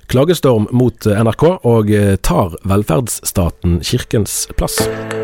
Klagestorm mot NRK og tar velferdsstaten kirkens plass.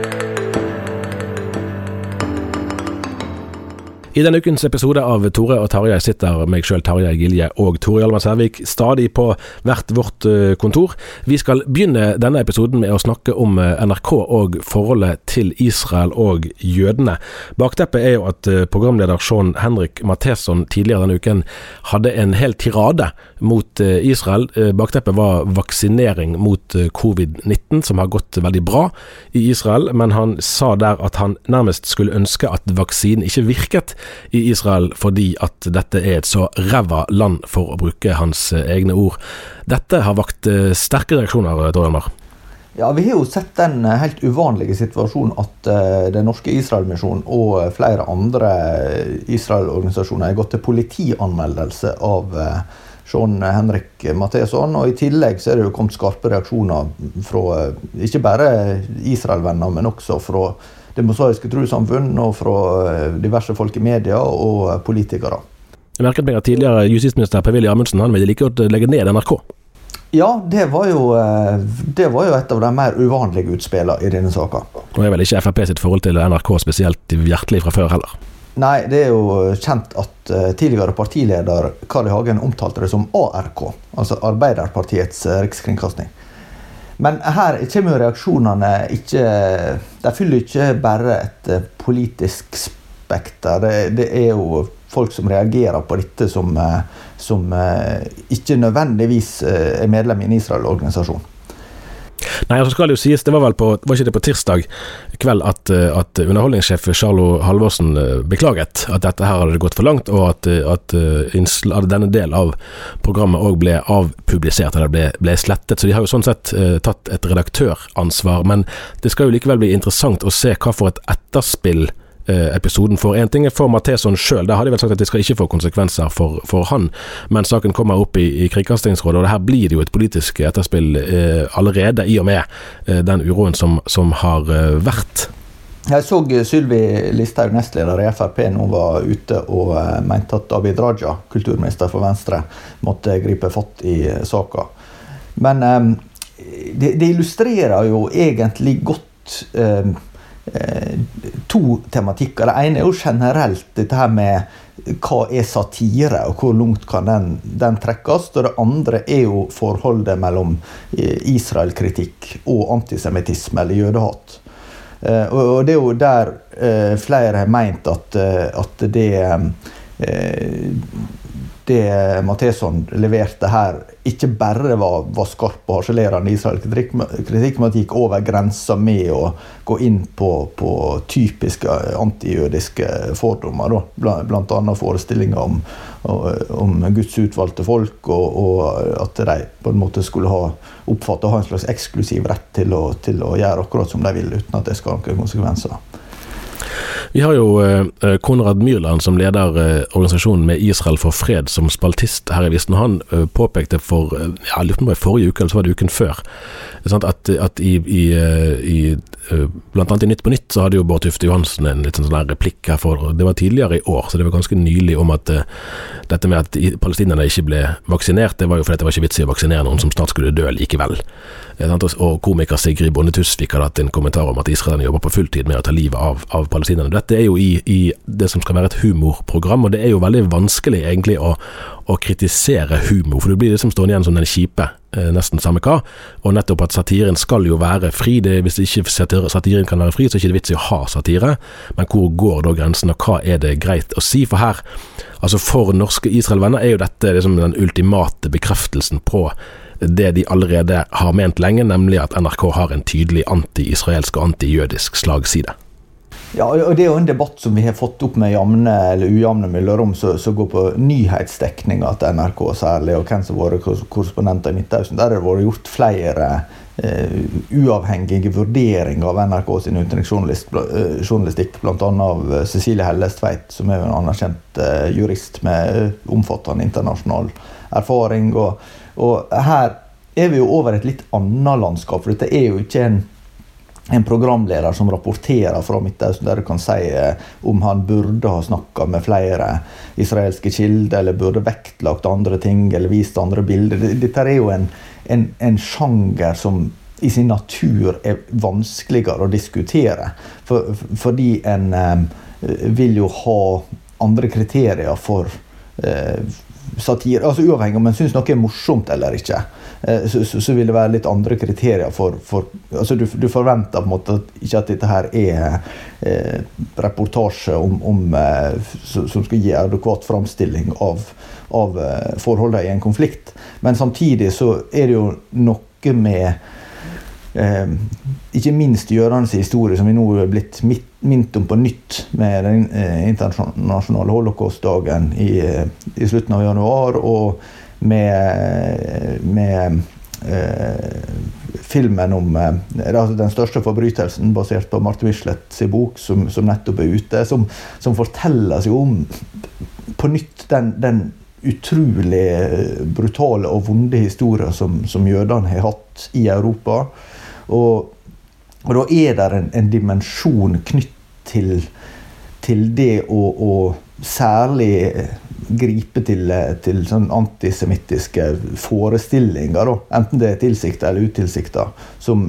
I denne ukens episode av Tore og Tarjei sitter meg selv, Tarjei Gilje og Tore Hjalmar Selvik stadig på hvert vårt kontor. Vi skal begynne denne episoden med å snakke om NRK og forholdet til Israel og jødene. Bakteppet er jo at programleder Sean Henrik Matheson tidligere denne uken hadde en hel tirade mot Israel. Bakteppet var vaksinering mot covid-19, som har gått veldig bra i Israel, men han sa der at han nærmest skulle ønske at vaksinen ikke virket i Israel fordi at dette er et så ræva land, for å bruke hans egne ord. Dette har vakt sterke reaksjoner, Tore Hjalmar. Ja, vi har jo sett den helt uvanlige situasjonen at den norske Israel-misjonen og flere andre Israel-organisasjoner har gått til politianmeldelse av Sean Henrik Matheson, og i tillegg så er det jo kommet skarpe reaksjoner fra ikke bare Israel-venner, men også fra det mosaiske trossamfunn og fra diverse folk i media og politikere. Jeg merket meg at tidligere justisminister Per-Willy Amundsen, han ville like godt legge ned NRK. Ja, det var jo et av de mer uvanlige utspillene i denne saken. Og er vel ikke FrP sitt forhold til NRK spesielt hjertelig fra før heller? Nei, det er jo kjent at tidligere partileder Carl I. Hagen omtalte det som ARK, altså Arbeiderpartiets rikskringkasting. Men her kommer reaksjonene ikke, de fyller ikke bare et politisk spekter. Det er jo folk som reagerer på dette som ikke nødvendigvis er medlem i en Israel-organisasjon. Nei, så skal det jo sies, det var ikke det på tirsdag kveld at underholdningssjef Charlo Halvorsen beklaget at dette her hadde gått for langt, og at denne del av programmet også ble avpublisert, eller ble slettet. Så de har jo sånn sett tatt et redaktøransvar, men det skal jo likevel bli interessant å se hva for et etterspill episoden for. En ting er for Matheson selv, der hadde jeg vel sagt at det skal ikke få konsekvenser for han, men saken kommer opp i Kringkastingsrådet, og det her blir det jo et politisk etterspill allerede i og med den uroen som har vært. Jeg så Sylvi Listhaug, nestleder i FrP, nå var ute og mente at Abid Raja, kulturminister for Venstre, måtte gripe fatt i saken. Men det illustrerer jo egentlig godt to tematikker. Det ene er jo generelt dette her med hva er satire, og hvor langt kan den trekkes, og det andre er jo forholdet mellom Israel-kritikk og antisemittisme eller jødehat. Og det er jo der flere har ment at det Matheson leverte her ikke bare var skarp og harselerende Israel-kritikk, men at gikk over grensa med å gå inn på typiske antijødiske fordommer, blant annet forestillinger om Guds utvalgte folk, og at de på en måte skulle oppfatte å ha en slags eksklusiv rett til å gjøre akkurat som de vil, uten at det skal ha noen konsekvenser. Vi har jo Konrad Myrland som leder organisasjonen med Israel for fred som spaltist her i Visten. Han påpekte forrige uke, eller så var det uken før, at blant annet i Nytt på Nytt så hadde jo Bård Tufte Johansen en litt sånn replikk her det var tidligere i år, så det var ganske nylig om at dette med at palestinerne ikke ble vaksinert, det var jo fordi det var ikke vits i å vaksinere noen som snart skulle dø likevel. Og komiker Sigrid Bonde Tusvik hadde hatt en kommentar om at Israel jobber på fulltid med å ta livet av palestinerne. Dette er jo i det som skal være et humorprogram, og det er jo veldig vanskelig egentlig å kritisere humor, for det blir liksom stående igjen som den kjipe, nesten samme hva, og nettopp at satiren skal jo være fri. Hvis ikke satiren kan være fri, så er det ikke vits i å ha satire, men hvor går da grensen, og hva er det greit å si? For her, altså for norske Israel-venner er jo dette liksom den ultimate bekreftelsen på det de allerede har ment lenge, nemlig at NRK har en tydelig anti-israelsk og anti-jødisk slagside. Ja, og det er jo en debatt som vi har fått opp med jamne eller ujamne mellomrom som går på nyhetsdekninga til NRK særlig, og hvem som har vært korrespondenter i Midtøsten. Der har det vært gjort flere uavhengige vurderinger av NRK sin utenriksjournalistikk, blant annet av Cecilie Hellestveit, som er en anerkjent jurist med omfattende internasjonal erfaring. Og her er vi jo over et litt annet landskap, for dette er jo ikke en programleder som rapporterer fra Midtøsten, der du kan si om han burde ha snakket med flere israelske kilder, eller burde vektlagt andre ting, eller vist andre bilder. Dette jo en sjanger som i sin natur vanskeligere å diskutere, fordi en vil jo ha andre kriterier for satire, altså uavhengig om man synes noe morsomt eller ikke, så vil det være litt andre kriterier for altså du forventer på en måte ikke at dette her reportasje som skal gi adekvat framstilling av forholdene i en konflikt, men samtidig så det jo noe med ikke minst jødenes historie som vi nå blitt minnet om på nytt med den internasjonale holocaustdagen i slutten av januar, og med filmen om altså den største forbrytelsen basert på Martin Wishlets bok som nettopp ute, som forteller seg om på nytt den utrolig brutale og vonde historier som jødene har hatt i Europa. Og da det en dimensjon knytt til det å særlig gripe til sånn antisemittiske forestillinger da, enten det tilsiktet eller utilsiktet, som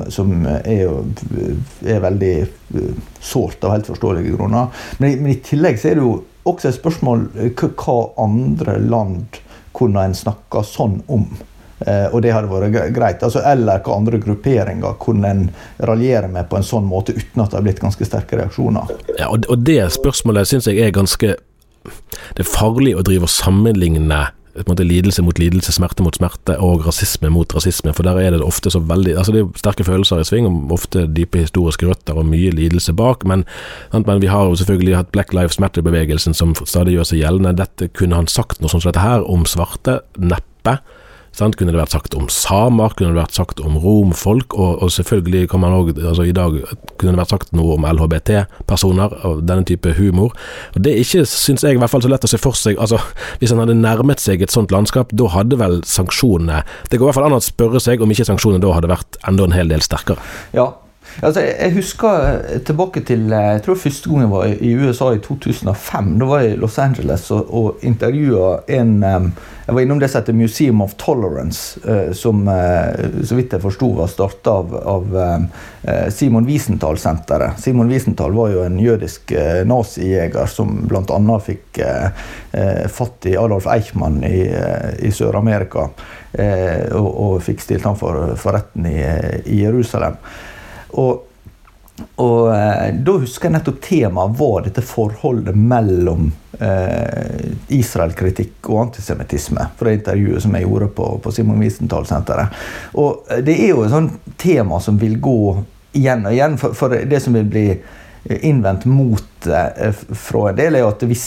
veldig sårt av helt forståelige grunner. Men i tillegg så det jo også et spørsmål hva andre land kunne en snakke sånn om. Og det hadde vært greit, altså, eller hva andre grupperinger kunne en raljere med på en sånn måte uten at det har blitt ganske sterke reaksjoner. Ja, og det spørsmålet synes jeg ganske, det farlig å drive og sammenligne på en måte lidelse mot lidelse, smerte mot smerte og rasisme mot rasisme, for der det ofte så veldig, altså det jo sterke følelser i sving, ofte dype historiske røtter og mye lidelse bak, men vi har jo selvfølgelig hatt Black Lives Matter-bevegelsen som stadig gjør seg gjeldende. Dette kunne han sagt noe sånt som dette her om svarte, neppe. Sant? Kunne det vært sagt om samer, kunne det vært sagt om romfolk, og selvfølgelig kan man også, altså i dag kunne det vært sagt noe om LHBT-personer og denne type humor. Og det ikke, synes jeg i hvert fall så lett å se for seg, altså hvis han hadde nærmet seg et sånt landskap, da hadde vel sanksjonene, det går i hvert fall an å spørre seg om ikke sanksjonene da hadde vært enda en hel del sterkere. Ja. Altså, jeg husker tilbake til, jeg tror første gang jeg var i USA i 2005, da var jeg i Los Angeles og intervjuet jeg var innom det som heter Museum of Tolerance, som så vidt jeg forstod var startet av Simon Wiesenthal-senteret. Simon Wiesenthal var jo en jødisk nazijeger som blant annet fikk fatt i Adolf Eichmann i Sør-Amerika, og fikk stilt han for retten i Jerusalem. Og da husker jeg nettopp temaet var dette forholdet mellom Israel-kritikk og antisemittisme fra det intervjuet som jeg gjorde på Simon Wiesenthal-senteret. Og det jo et sånt tema som vil gå igjen og igjen, for det som vil bli innvendt mot fra en del at hvis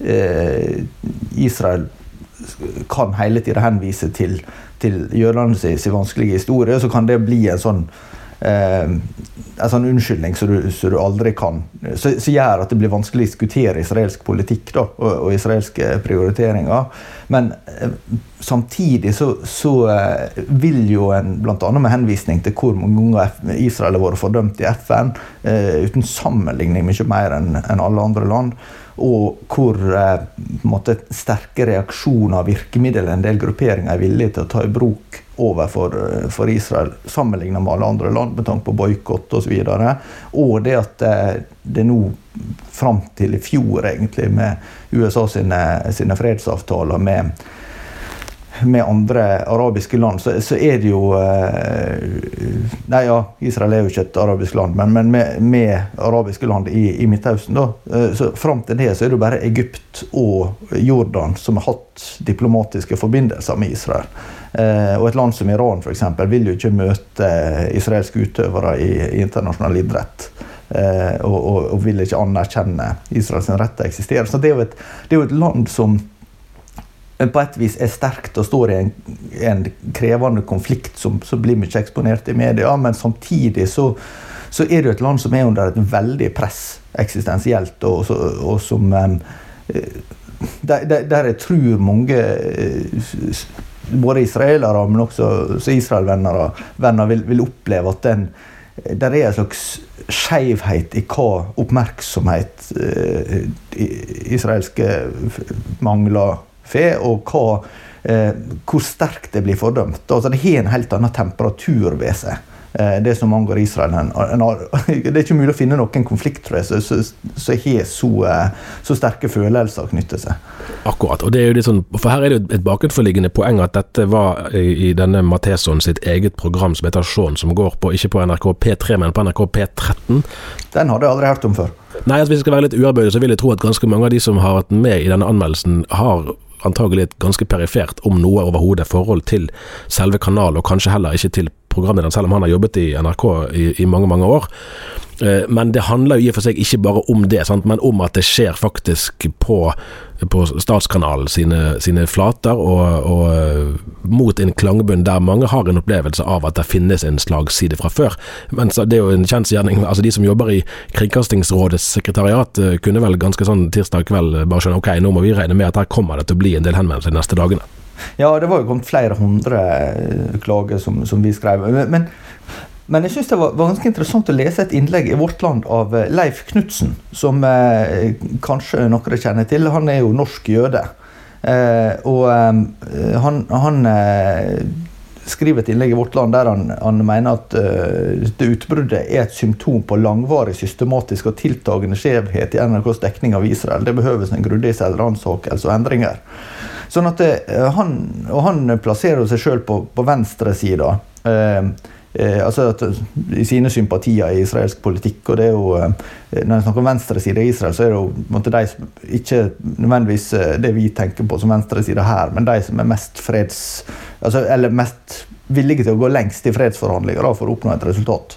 Israel kan hele tiden henvise til jødene sin vanskelige historie, så kan det bli en sånn unnskyldning så du aldri kan så gjør at det blir vanskelig å diskutere israelsk politikk da, og israelske prioriteringer, men samtidig så vil jo en blant annet med henvisning til hvor mange ganger Israel har vært fordømt i FN uten sammenligning mye mer enn alle andre land, og hvor sterke reaksjoner og virkemidler en del grupperinger villige til å ta i bruk for Israel sammenlignet med alle andre land med tanke på boykott og så videre, og det at det nå frem til i fjor egentlig med USA sine fredsavtaler med andre arabiske land, så det jo Israel jo ikke et arabisk land, men med arabiske land i Midtøsten da, så frem til det så det jo bare Egypt og Jordan som har hatt diplomatiske forbindelser med Israel. Og et land som Iran for eksempel vil jo ikke møte israelske utøvere i internasjonal idrett, og vil ikke anerkjenne Israels rett til å eksistere. Så det jo et land som på et vis sterkt og står i en krevende konflikt som blir mye eksponert i media, men samtidig så det jo et land som under et veldig press eksistensielt, og som der jeg tror mange både israelere, men også Israel-venner vil oppleve at der en slags skjevhet I hva oppmerksomhet israelske mangler og hvor sterkt det blir fordømt. Altså, det har en helt annen temperatur ved seg. Det som angår Israel. Det ikke mulig å finne noen konflikt, tror jeg, så har så sterke følelser knyttet seg. Akkurat, og det jo litt sånn, for her det jo et bakenforliggende poeng at dette var I denne Matheson sitt eget program som heter Sean, som går på, ikke på NRK P3, men på NRK P13. Den hadde jeg aldri hørt om før. Nei, hvis vi skal være litt uærbøyde, så vil jeg tro at ganske mange av de som har vært med I denne anmeldelsen har antagelig et ganske perifert om noe overhodet forhold til selve kanalen, og kanskje heller ikke til programmet, selv om han har jobbet I NRK I mange, mange år. Men det handler jo I og for seg ikke bare om det, sant? Men om at det skjer faktisk på statskanalen sine flater, og mot en klangbunn der mange har en opplevelse av at det finnes en slagside fra før. Men det jo en kjensgjerning, altså de som jobber I Kringkastingsrådets sekretariat kunne vel ganske sånn tirsdag kveld bare skjønne, ok, nå må vi regne med at her kommer det til å bli en del henvendelser de neste dagene. Ja, det var jo kommet flere hundre klager som vi skrev. Men jeg synes det var ganske interessant å lese et innlegg I Vårt Land av Leif Knudsen, som kanskje noen kjenner til. Han jo norsk jøde. Og han skriver et innlegg I Vårt Land der han mener at det utbruddet et symptom på langvarig, systematisk og tiltagende skjevhet I NRKs dekning av Israel. Det behøves en grundig selvransakelse og endringer. Sånn at han plasserer seg selv på venstre side, altså I sine sympatier I israelsk politikk, og det jo, når jeg snakker om venstre side I Israel, så det jo de som ikke nødvendigvis det vi tenker på som venstre side her, men de som mest eller mest villige til å gå lengst I fredsforhandlinger for å oppnå et resultat.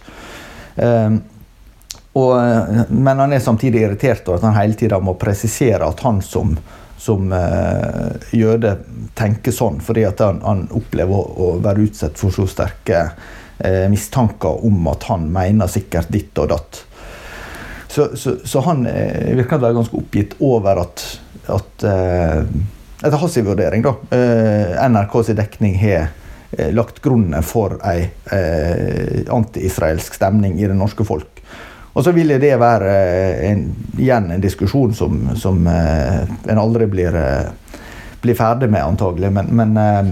Men han samtidig irritert over at han hele tiden må presisere at han som jøde tenker sånn, fordi at han opplever å være utsatt for så sterke mistanker om at han mener sikkert ditt og datt. Så han virker å være ganske oppgitt over at etter hans vurdering da, NRKs dekning har lagt grunnen for en anti-israelsk stemning I det norske folk. Og så vil det være igjen en diskusjon som en aldri blir ferdig med antagelig, men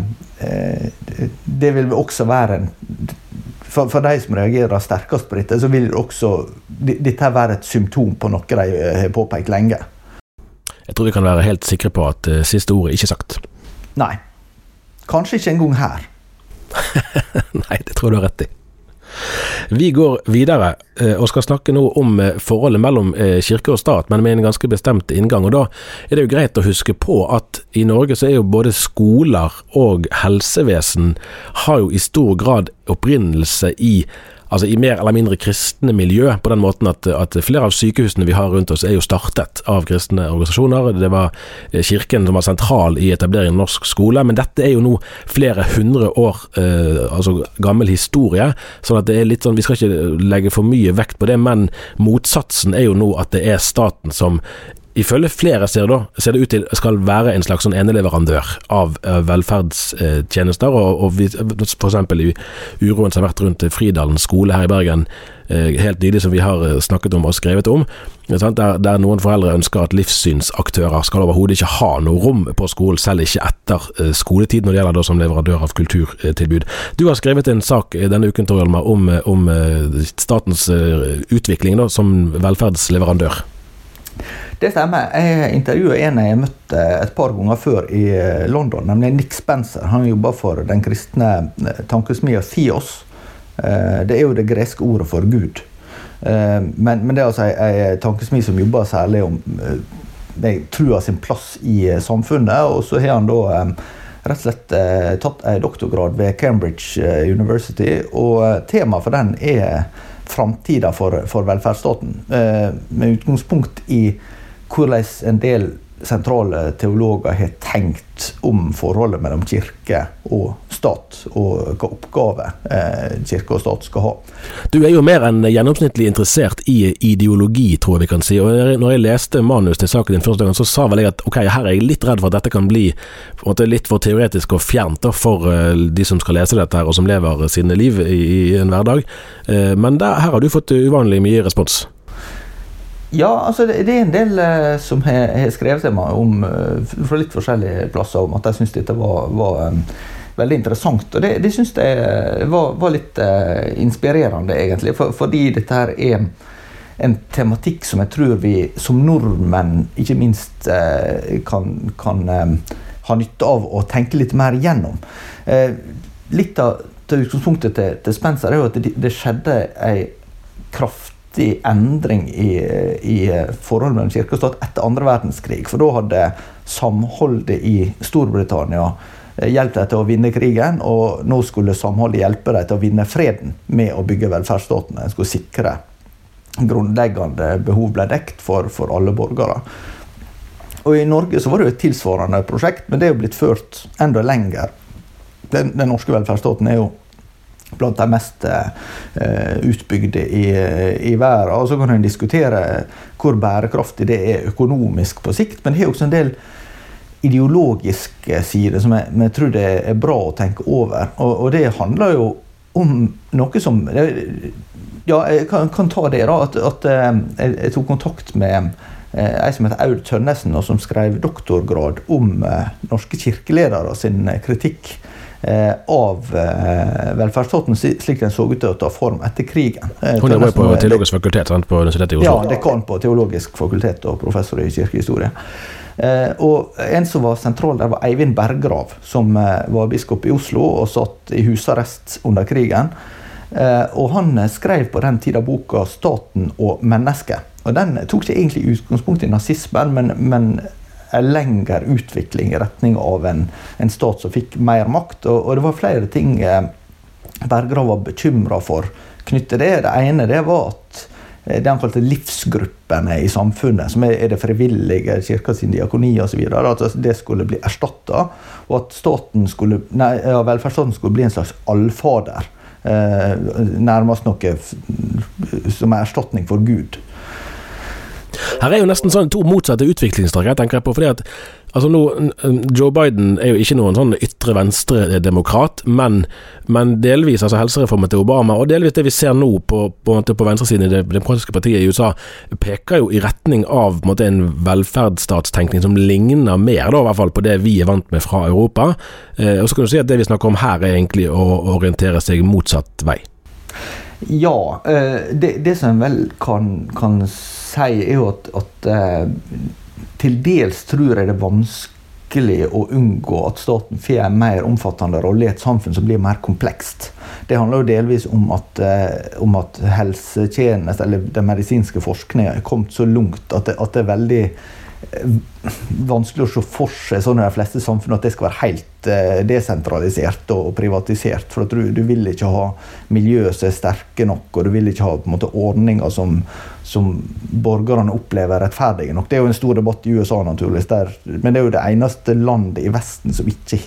det vil også være for de som reagerer sterkest på dette, så vil det også dette være et symptom på noe de har påpekt lenge. Jeg tror vi kan være helt sikre på at siste ordet ikke sagt. Nei, kanskje ikke engang her. Nei, det tror du har rett I. Vi går videre og skal snakke nå om forholdet mellom kirke og stat, men med en ganske bestemt inngang, og da det jo greit å huske på at I Norge så jo både skoler og helsevesen har jo I stor grad opprinnelse I mer eller mindre kristne miljø, på den måten at flere av sykehusene vi har rundt oss jo startet av kristne organisasjoner. Det var kirken som var sentral I etableringen av norsk skole, men dette jo nå flere hundre år gammel historie, sånn at det litt sånn, vi skal ikke legge for mye vekt på det, men motsatsen jo nå at det staten som ifølge flere ser det ut til skal være en slags sånn eneleverandør av velferdstjenester, og vi, for eksempel I uroen som har vært rundt Fridalen skole her I Bergen, helt nylig som vi har snakket om og skrevet om, der noen foreldre ønsker at livssynsaktører skal overhodet ikke ha noe rom på skolen, selv ikke etter skoletid når det gjelder da som leverandør av kulturtilbud. Du har skrevet en sak denne uken, Tor Hjalmar, om statens utvikling da, som velferdsleverandør. Det stemmer. Jeg intervjuet en jeg møtte et par ganger før I London, nemlig Nick Spencer. Han jobber for den kristne tankesmia Theos. Det jo det greske ordet for Gud. Men det en tankesmi som jobber særlig om trua sin plass I samfunnet, og så har han da rett og slett tatt en doktorgrad ved Cambridge University, og temaet for den framtida for velferdsstaten, med utgangspunkt I hvordan en del sentrale teologer har tenkt om forholdet mellom kirke og stat, og hva oppgave kirke og stat skal ha. Du jo mer enn gjennomsnittlig interessert i ideologi, tror jeg vi kan si. Og når jeg leste manus til saken din første gang, så sa vel jeg at ok, her jeg litt redd for at dette kan bli litt for teoretisk og fjernt for de som skal lese dette her, og som lever sine liv i en hverdag. Men her har du fått uvanlig mye respons. Ja, altså det en del som har skrevet til meg om fra litt forskjellige plasser om at jeg synes dette var veldig interessant, og det synes jeg var litt inspirerende egentlig, fordi dette her en tematikk som jeg tror vi som nordmenn ikke minst kan ha nytte av å tenke litt mer igjennom. Litt av utgangspunktet til Spencer jo at det skjedde en kraftig endring i forholdet mellom kirke og stat etter andre verdenskrig, for da hadde samholdet i Storbritannia hjulpet dem til å vinne krigen, og nå skulle samholdet hjelpe dem til å vinne freden med å bygge velferdsstaten. De skulle sikre grunnleggende behov ble dekt for alle borgere. Og i Norge så var det jo et tilsvarende prosjekt, men det jo blitt ført enda lenger. Den norske velferdsstaten jo blant de mest utbygde i verden, og så kan en diskutere hvor bærekraftig det økonomisk på sikt, men det jo også en del ideologiske sider som jeg tror det bra å tenke over, og det handler jo om noe som ja, jeg kan ta det da, at jeg tok kontakt med en som heter Aud Tønnesen, og som skrev doktorgrad om norske kirkeledere sin kritikk av velferdsstaten slik den så ut til å ta form etter krigen. Hun var på teologisk fakultet, sant, på Universitetet i Oslo? Ja, dekan på teologisk fakultet og professor i kirkehistorie. Og en som var sentral der var Eivind Berggrav, som var biskop i Oslo og satt i husarrest under krigen. Og han skrev på den tiden boka Staten og mennesket. Og den tok ikke egentlig utgangspunkt i nazismen, men en lengre utvikling i retning av en stat som fikk mer makt. Og det var flere ting Berggrav var bekymret for knyttet til det. Det ene det var at det han kalte livsgruppene i samfunnet, som det frivillige, kirka sin diakoni og så videre, at det skulle bli erstattet, og at velferdsstaten skulle bli en slags allfader, nærmest noe som erstatning for Gud. Her jo nesten sånn to motsatte utviklingstrekk, jeg tenker på, fordi at altså nå, Joe Biden jo ikke noen sånn ytre venstre demokrat, men delvis altså helsereformen til Obama, og delvis det vi ser nå på venstresiden i det demokratiske partiet i USA, peker jo i retning av en velferdsstatstenkning som ligner mer da, i hvert fall på det vi vant med fra Europa, og så kan du si at det vi snakker om her egentlig å orientere seg motsatt vei. Ja, det som vel kan si jo at til dels tror jeg det vanskelig å unngå at staten får en mer omfattende rolle i et samfunn som blir mer komplekst. Det handler jo delvis om at helsetjeneste eller den medisinske forskningen kommet så langt at det veldig vanskelig å se for seg sånn i de fleste samfunn at det skal være helt desentralisert og privatisert, for at du vil ikke ha miljø som sterke nok, og du vil ikke ha på en måte ordninger som borgerne opplever rettferdige nok. Det jo en stor debatt i USA naturligvis, men det jo det eneste landet i Vesten som ikke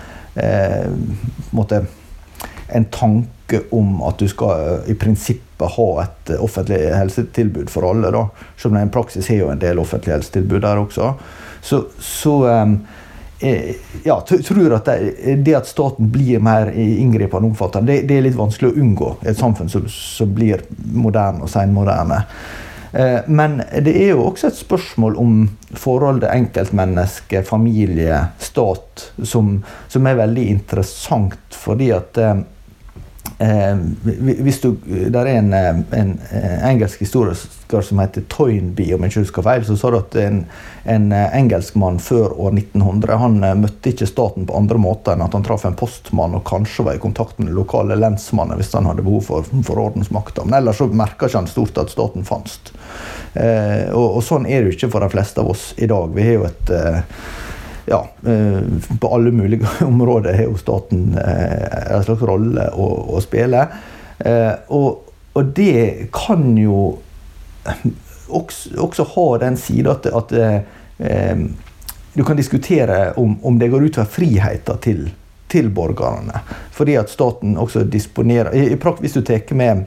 har en tanke om at du skal i prinsippet ha et offentlig helsetilbud for alle da, som i praksis har jo en del offentlige helsetilbud der også. Så ja, tror at det at staten blir mer inngripende omfattende, det litt vanskelig å unngå i et samfunn som blir moderne og senmoderne. Men det jo også et spørsmål om forholdet enkeltmenneske, familie, stat, som veldig interessant, fordi at hvis der en engelsk historiker som heter Toynbee, om jeg ikke husker feil, så sa det at en engelskmann før år 1900, han møtte ikke staten på andre måter enn at han traff en postmann og kanskje var i kontakt med lokale lensmannen hvis han hadde behov for ordensmakta. Men ellers så merket ikke han stort at staten fanns. Og sånn det jo ikke for de fleste av oss i dag. Vi har jo på alle mulige områder har jo staten en slags rolle å spille. Og det kan jo også ha den siden at du kan diskutere om det går ut for friheten til borgerne. Fordi at staten også disponerer... Hvis du tar med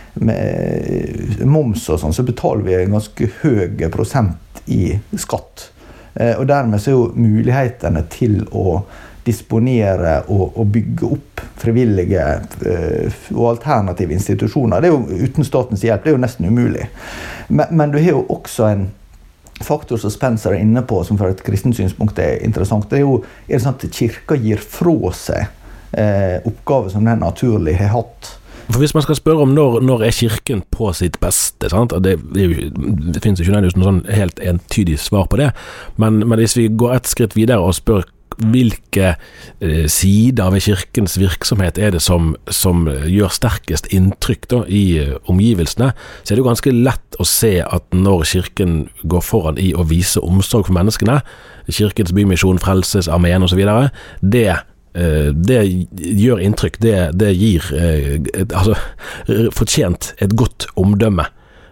moms og sånn, så betaler vi en ganske høy prosent i skatt. Og dermed så jo mulighetene til å disponere og bygge opp frivillige og alternative institusjoner. Det jo uten statens hjelp, det jo nesten umulig. Men du har jo også en faktor som Spencer inne på, som fra et kristent synspunkt interessant. Det jo det sånn at kirka gir fra seg oppgaver som den naturlig har hatt. For hvis man skal spørre om når kirken på sitt beste, sant? Det finnes jo ikke noe sånn helt entydig svar på det, men hvis vi går et skritt videre og spør hvilke sider ved kirkens virksomhet det som gjør sterkest inntrykk da, i omgivelsene, så det jo ganske lett å se at når kirken går foran i å vise omsorg for menneskene, kirkens bymisjon, frelsesarmeen og så videre, det gjør inntrykk, det gir fortjent et godt omdømme.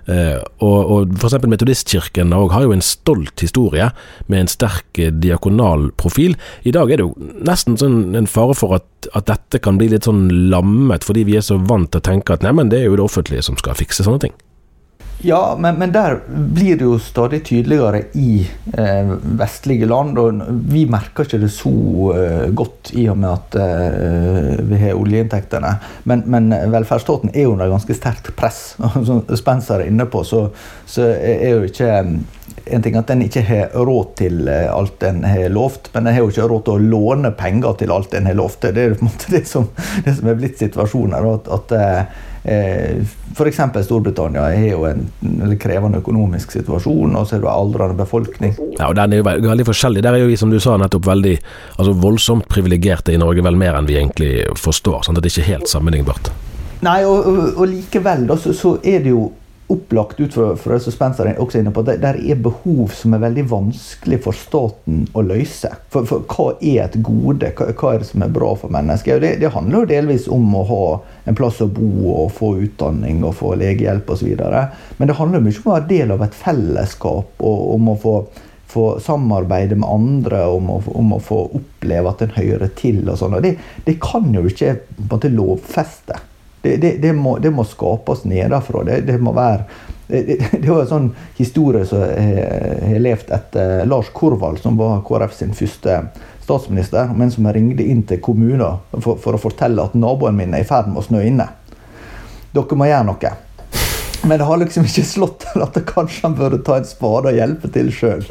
Og for eksempel Metodistkirken har jo en stolt historie med en sterk diakonal profil. I dag det jo nesten sånn en fare for at dette kan bli litt sånn lammet, fordi vi så vant til å tenke at nei, men det jo det offentlige som skal fikse sånne ting. Ja, men der blir det jo stadig tydeligere i vestlige land, og vi merker ikke det så godt i og med at vi har oljeinntektene. Men velferdsstaten jo under ganske sterkt press. Som Spencer inne på, så jo ikke en ting at den ikke har råd til alt den har lovt, men den har jo ikke råd til å låne penger til alt den har lovt. Det på en måte det som blitt situasjoner, at for eksempel Storbritannia har jo en krevende økonomisk situasjon, og så det aldrende befolkning. Ja, og den jo veldig forskjellig. Der jo vi, som du sa, nettopp veldig voldsomt privilegerte i Norge, vel mer enn vi egentlig forstår, sånn at det ikke helt sammenlignbart. Nei, og likevel da, så det jo opplagt ut fra det som Spencer også inne på, der behov som veldig vanskelig for staten å løse. For hva et gode? Hva det som bra for mennesker? Det handler jo delvis om å ha en plass å bo og få utdanning og få legehjelp og så videre. Men det handler mye om å være del av et fellesskap og om å få samarbeide med andre, om å få oppleve at en hører til og sånn. Og det kan jo ikke på en måte lovfeste. Det må skapes nedenfra. Det må være det var en sånn historie som har levd etter Lars Korvald, som var KrF sin første statsminister, men som ringte inn til kommunen for å fortelle at naboen min i ferd med å snø inne. Dere må gjøre noe. Men det har liksom ikke slått til at kanskje han burde ta en spade og hjelpe til selv.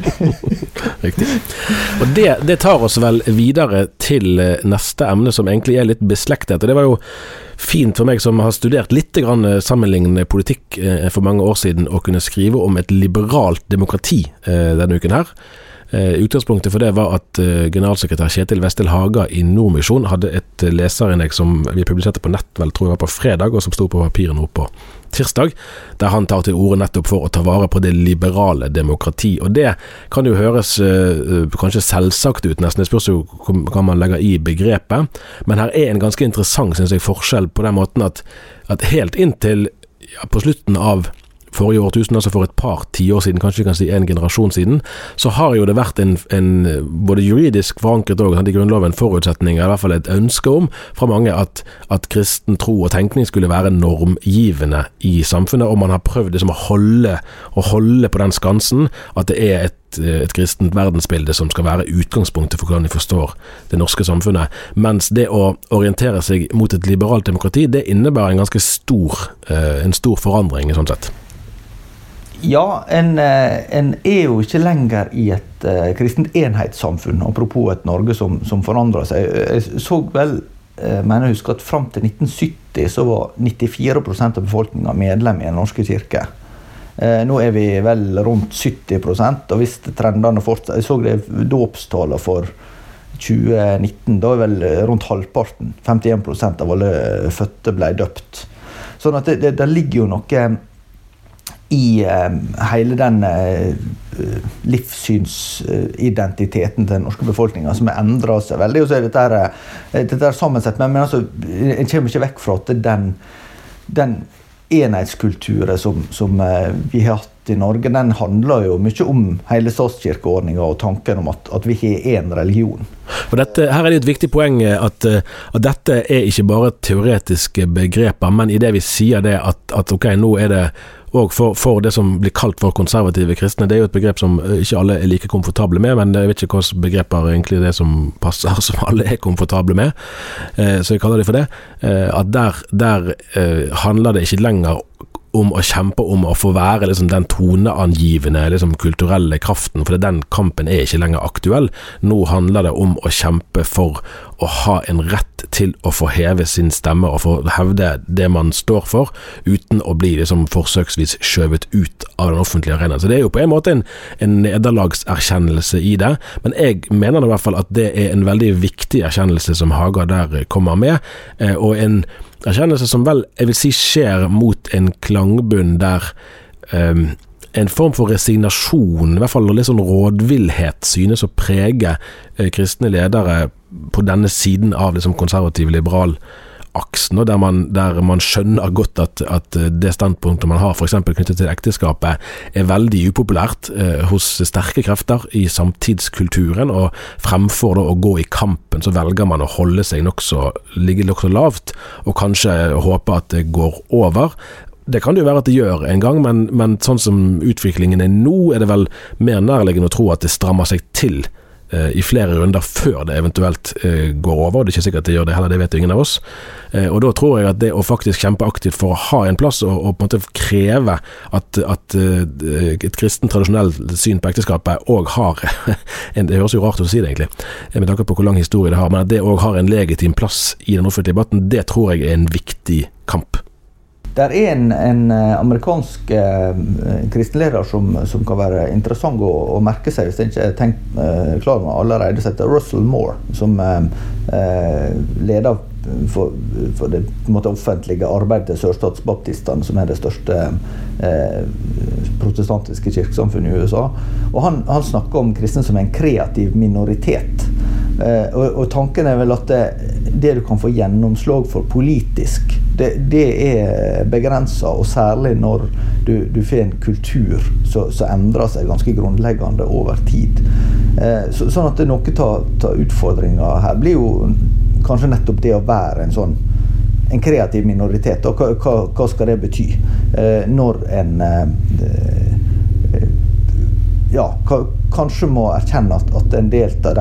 Riktig. Og det tar oss vel videre til neste emne, som egentlig litt beslektet. Og det var jo fint for meg som har studert litt grann sammenlignende politikk for mange år siden, å kunne skrive om et liberalt demokrati denne uken her. Utgangspunktet for det var at generalsekretær Kjetil Westel Haga i Nordmisjon hadde et leserinnlegg som vi publiserte på nett, vel tror jeg var på fredag, og som stod på papiret nå på tirsdag, der han tar til orde nettopp for å ta vare på det liberale demokrati. Og det kan jo høres kanskje selvsagt ut, nesten. Det spørs jo hva man legger i begrepet, men her en ganske interessant, synes jeg, forskjell på den måten at helt inntil på slutten av forrige årtusen, altså for et par tiår siden, kanskje vi kan si en generasjon siden, så har jo det vært en både juridisk forankret og i grunnloven forutsetning, i hvert fall et ønske om fra mange at kristen tro og tenkning skulle være normgivende i samfunnet, og man har prøvd liksom å holde på den skansen at det et kristent verdensbilde som skal være utgangspunktet for hvordan de forstår det norske samfunnet, mens det å orientere seg mot et liberalt demokrati, det innebærer en ganske stor forandring i sånn sett. Ja, en jo ikke lenger i et kristent enhetssamfunn, apropos et Norge som forandrer seg. Jeg så vel, mener jeg husker at frem til 1970 så var 94% av befolkningen medlem i den norske kirke. Nå vi vel rundt 70%, og hvis trendene fortsatt, jeg så det dåpstallet for 2019, da vel rundt halvparten, 51% av alle fødte ble døpt. Sånn at det ligger jo noe i hele den livssynsidentiteten til den norske befolkningen som endret seg veldig, og så dette sammensett, men altså, en kommer ikke vekk fra at den enhetskulturen som vi har hatt i Norge, den handler jo mye om hele statskirkeordningen og tanken om at vi har en religion. For her det et viktig poeng at dette ikke bare teoretiske begreper, men i det vi sier det at ok, nå det og for det som blir kalt for konservative kristne, det jo et begrep som ikke alle like komfortable med, men jeg vet ikke hvilke begreper egentlig det som passer, som alle komfortable med, så jeg kaller det for det, at der handler det ikke lenger om å kjempe om å få være liksom, den toneangivende liksom, kulturelle kraften, for den kampen ikke lenger aktuell. Nå handler det om å kjempe for å ha en rett til å få heve sin stemme og få hevde det man står for, uten å bli liksom, forsøksvis skjøvet ut av den offentlige arenaen. Så det jo på en måte en nederlagserkjennelse i det, men jeg mener i hvert fall at det en veldig viktig erkjennelse som Haga der kommer med, og en erkjennelse som vel, jeg vil si, skjer mot en klangbunn der en form for resignasjon, i hvert fall litt sånn rådvillhet, synes å prege kristne ledere på denne siden av liksom konservativ-liberal aksen, og der man skjønner godt at det standpunktet man har, for eksempel knyttet til ekteskapet, veldig upopulært hos sterke krefter i samtidskulturen, og fremfor da å gå i kampen, så velger man å holde seg ligge nokså lavt, og kanskje håpe at det går over. Det kan det jo være at det gjør en gang, men sånn som utviklingen nå, det vel mer nærliggende å tro at det strammer seg til i flere runder før det eventuelt går over. Det ikke sikkert det gjør det heller, det vet jo ingen av oss. Og da tror jeg at det å faktisk kjempe aktivt for å ha en plass og på en måte kreve at et kristen tradisjonelt syn på ekteskapet også har det høres jo rart å si det egentlig, med tanke på hvor lang historie det har, men at det også har en legitim plass i den offentlige debatten, det tror jeg en viktig kamp. Det en amerikansk kristenleder som kan være interessant å merke seg, hvis jeg ikke har tenkt klar med allerede, som heter Russell Moore, som leder for det offentlige arbeidet til sørstatsbaptistene, som det største protestantiske kirkesamfunnet i USA. Og han snakker om kristne som en kreativ minoritet. Og tanken vel at det du kan få gjennomslag for politisk, det begrenset, og særlig når du får en kultur som endrer seg ganske grunnleggende over tid. Sånn at noe av utfordringer her blir jo kanskje nettopp det å være en kreativ minoritet, og hva skal det bety? Når kanskje må erkjenne at en del av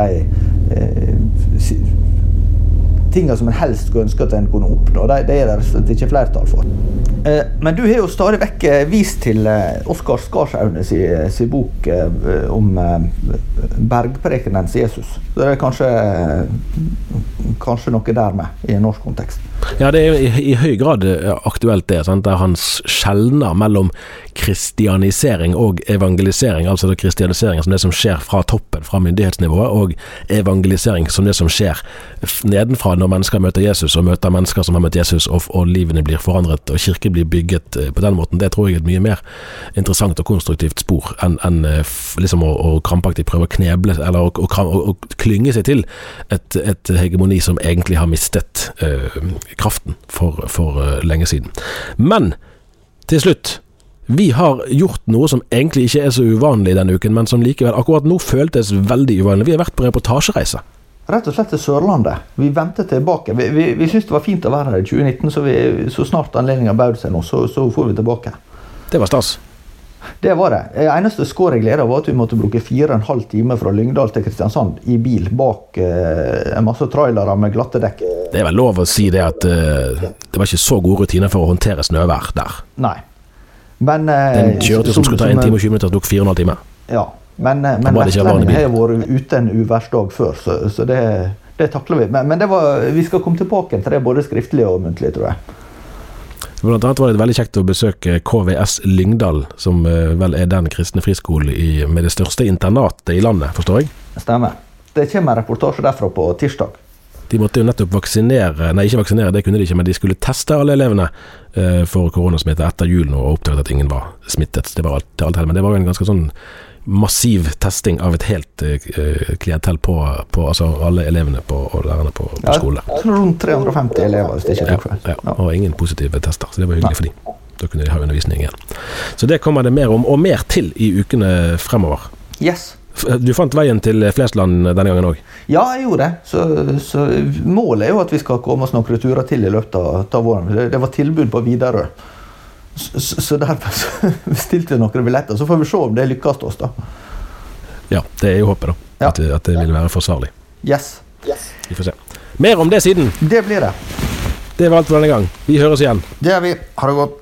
de tingene som en helst skulle ønske at en kunne oppnå, det det rett og slett ikke flertall for. Men du har jo stadig vekk vist til Oskar Skarsaune sin bok om bergprekenens Jesus. Så det kanskje noe der med i en norsk kontekst. Ja, det i høy grad aktuelt det, sant? Der han skjelner mellom kristianisering og evangelisering, altså det kristianisering som det som skjer fra toppen, fra myndighetsnivået, og evangelisering som det som skjer nedenfra når mennesker møter Jesus, og møter mennesker som har møtt Jesus, og livene blir forandret, og kirke blir bygget på den måten. Det tror jeg et mye mer interessant og konstruktivt spor enn liksom å krampaktig prøve å kneble, eller å klynge seg til et hegemoni som egentlig har mistet kraften for lenge siden. Men til slutt, vi har gjort noe som egentlig ikke så uvanlig denne uken, men som likevel akkurat nå føltes veldig uvanlig. Vi har vært på reportasjereise. Rett og slett til Sørlandet. Vi ventet tilbake. Vi syntes det var fint å være her i 2019, så snart anledningen bød seg nå, så får vi tilbake. Det var stas. Det var det. Eneste skår jeg gleder var at vi måtte bruke 4,5 timer fra Lyngdal til Kristiansand i bil bak en masse trailere med glatte dekk. Det vel lov å si det at det var ikke så gode rutiner for å håndtere snøvær der. Nei. Men, den kjørte som skulle ta 1 time og 20 minutter, tok 4,5 timer. Ja, men vestlendingen har vært ute en uværsdag før, så det takler vi. Men vi skal komme tilbake til det, både skriftlig og muntlig, tror jeg. Blant annet var det veldig kjekt å besøke KVS Lyngdal, som vel den kristne friskole med det største internatet i landet, forstår jeg? Stemmer. Det kommer en reportasje derfra på tirsdag. De måtte jo nettopp ikke vaksinere, det kunne de ikke, men de skulle teste alle elevene for koronasmitte etter julen og oppdaget at ingen var smittet. Det var alt, men det var jo en ganske sånn massiv testing av et helt klientell på altså alle elevene og lærerne på skolen. Ja, rundt 350 elever, hvis det ikke er feil. Ja, og ingen positive tester, så det var hyggelig for de. Da kunne de ha undervisning igjen. Så det kommer det mer om, og mer til i ukene fremover. Yes. Du fant veien til Flesland denne gangen også? Ja, jeg gjorde det. Så målet er jo at vi skal komme oss noen turer til i løpet av våren. Det var tilbud på Widerøe. Så derfor bestilte jeg noen billetter, så får vi se om det lykkes oss da. Ja, det er jo håpet da, at det vil være forsvarlig. Yes. Vi får se. Mer om det siden. Det blir det. Det var alt for denne gang. Vi høres igjen. Det gjør vi. Ha det godt.